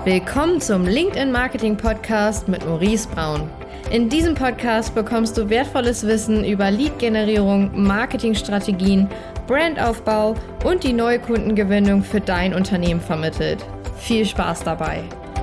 Willkommen zum LinkedIn Marketing Podcast mit Maurice Braun. In diesem Podcast bekommst du wertvolles Wissen über Lead-Generierung, Marketingstrategien, Brandaufbau und die neue Kundengewinnung für dein Unternehmen vermittelt. Viel Spaß dabei!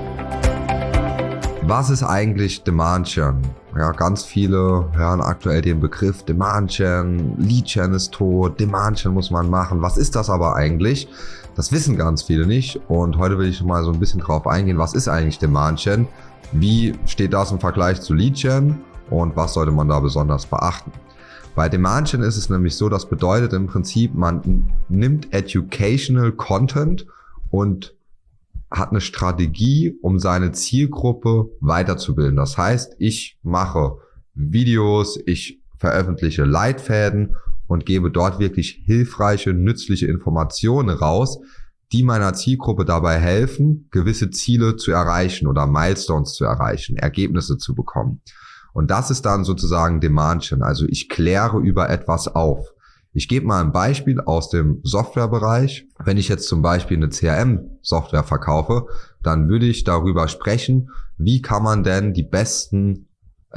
Was ist eigentlich Demand Gen? Ja, ganz viele hören aktuell den Begriff Demand Gen, Lead Gen ist tot, Demand Gen muss man machen. Was ist das aber eigentlich? Das wissen ganz viele nicht und heute will ich mal so ein bisschen drauf eingehen, was ist eigentlich Demand Gen? Wie steht das im Vergleich zu Lead Gen und was sollte man da besonders beachten? Bei Demand Gen ist es nämlich so, das bedeutet im Prinzip, man nimmt Educational Content und hat eine Strategie, um seine Zielgruppe weiterzubilden. Das heißt, ich mache Videos, ich veröffentliche Leitfäden und gebe dort wirklich hilfreiche, nützliche Informationen raus, die meiner Zielgruppe dabei helfen, gewisse Ziele zu erreichen oder Milestones zu erreichen, Ergebnisse zu bekommen. Und das ist dann sozusagen Demand Gen. Also ich kläre über etwas auf. Ich gebe mal ein Beispiel aus dem Softwarebereich. Wenn ich jetzt zum Beispiel eine CRM-Software verkaufe, dann würde ich darüber sprechen, wie kann man denn die besten,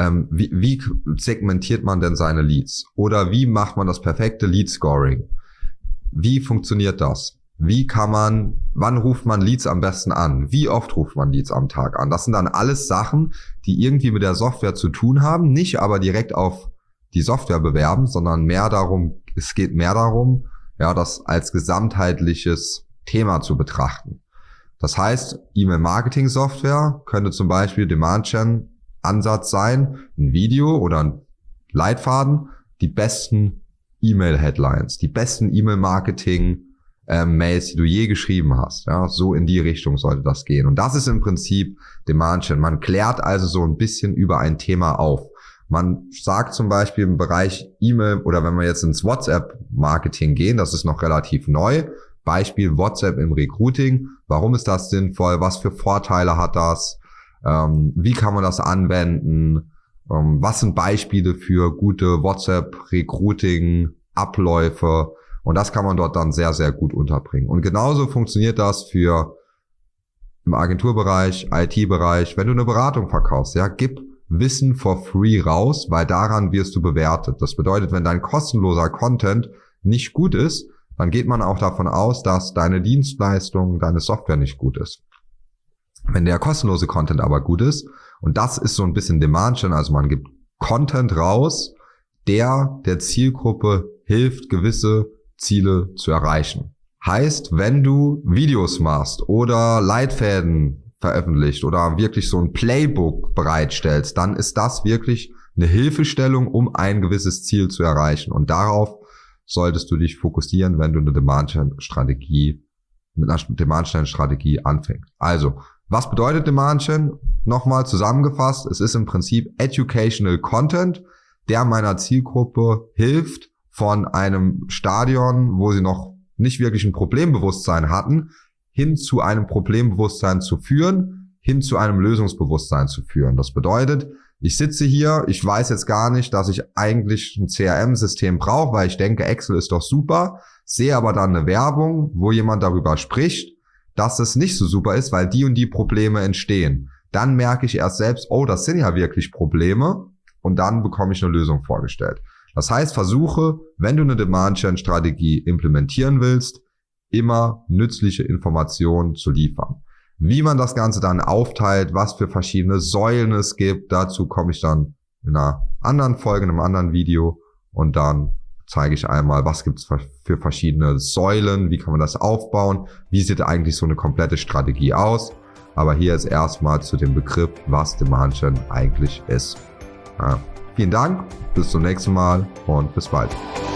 wie segmentiert man denn seine Leads? Oder wie macht man das perfekte Lead-Scoring? Wie funktioniert das? Wann ruft man Leads am besten an? Wie oft ruft man Leads am Tag an? Das sind dann alles Sachen, die irgendwie mit der Software zu tun haben, nicht aber direkt auf die Software bewerben, sondern es geht mehr darum, ja, das als gesamtheitliches Thema zu betrachten. Das heißt, E-Mail-Marketing-Software könnte zum Beispiel Demand-Gen-Ansatz sein, ein Video oder ein Leitfaden, die besten E-Mail-Headlines, die besten E-Mail-Marketing-Mails, die du je geschrieben hast. Ja, so in die Richtung sollte das gehen. Und das ist im Prinzip Demand-Gen. Man klärt also so ein bisschen über ein Thema auf. Man sagt zum Beispiel im Bereich E-Mail oder wenn wir jetzt ins WhatsApp-Marketing gehen, das ist noch relativ neu. Beispiel WhatsApp im Recruiting. Warum ist das sinnvoll? Was für Vorteile hat das? Wie kann man das anwenden? Was sind Beispiele für gute WhatsApp-Recruiting-Abläufe? Und das kann man dort dann sehr, sehr gut unterbringen. Und genauso funktioniert das im Agenturbereich, IT-Bereich. Wenn du eine Beratung verkaufst, ja, gib Wissen for free raus, weil daran wirst du bewertet. Das bedeutet, wenn dein kostenloser Content nicht gut ist, dann geht man auch davon aus, dass deine Dienstleistung, deine Software nicht gut ist. Wenn der kostenlose Content aber gut ist, und das ist so ein bisschen Demand Gen, also man gibt Content raus, der Zielgruppe hilft, gewisse Ziele zu erreichen. Heißt, wenn du Videos machst oder Leitfäden veröffentlicht oder wirklich so ein Playbook bereitstellst, dann ist das wirklich eine Hilfestellung, um ein gewisses Ziel zu erreichen. Und darauf solltest du dich fokussieren, wenn du eine Demand-Gen-Strategie anfängst. Also, was bedeutet Demand Gen? Nochmal zusammengefasst, es ist im Prinzip Educational Content, der meiner Zielgruppe hilft, von einem Stadion, wo sie noch nicht wirklich ein Problembewusstsein hatten, hin zu einem Problembewusstsein zu führen, hin zu einem Lösungsbewusstsein zu führen. Das bedeutet, ich sitze hier, ich weiß jetzt gar nicht, dass ich eigentlich ein CRM-System brauche, weil ich denke, Excel ist doch super, sehe aber dann eine Werbung, wo jemand darüber spricht, dass es nicht so super ist, weil die und die Probleme entstehen. Dann merke ich erst selbst, oh, das sind ja wirklich Probleme und dann bekomme ich eine Lösung vorgestellt. Das heißt, versuche, wenn du eine Demand-Gen-Strategie implementieren willst, immer nützliche Informationen zu liefern. Wie man das Ganze dann aufteilt, was für verschiedene Säulen es gibt, dazu komme ich dann in einer anderen Folge, in einem anderen Video und dann zeige ich einmal, was gibt es für verschiedene Säulen, wie kann man das aufbauen, wie sieht eigentlich so eine komplette Strategie aus. Aber hier ist erstmal zu dem Begriff, was Demand Gen eigentlich ist. Ja, vielen Dank, bis zum nächsten Mal und bis bald.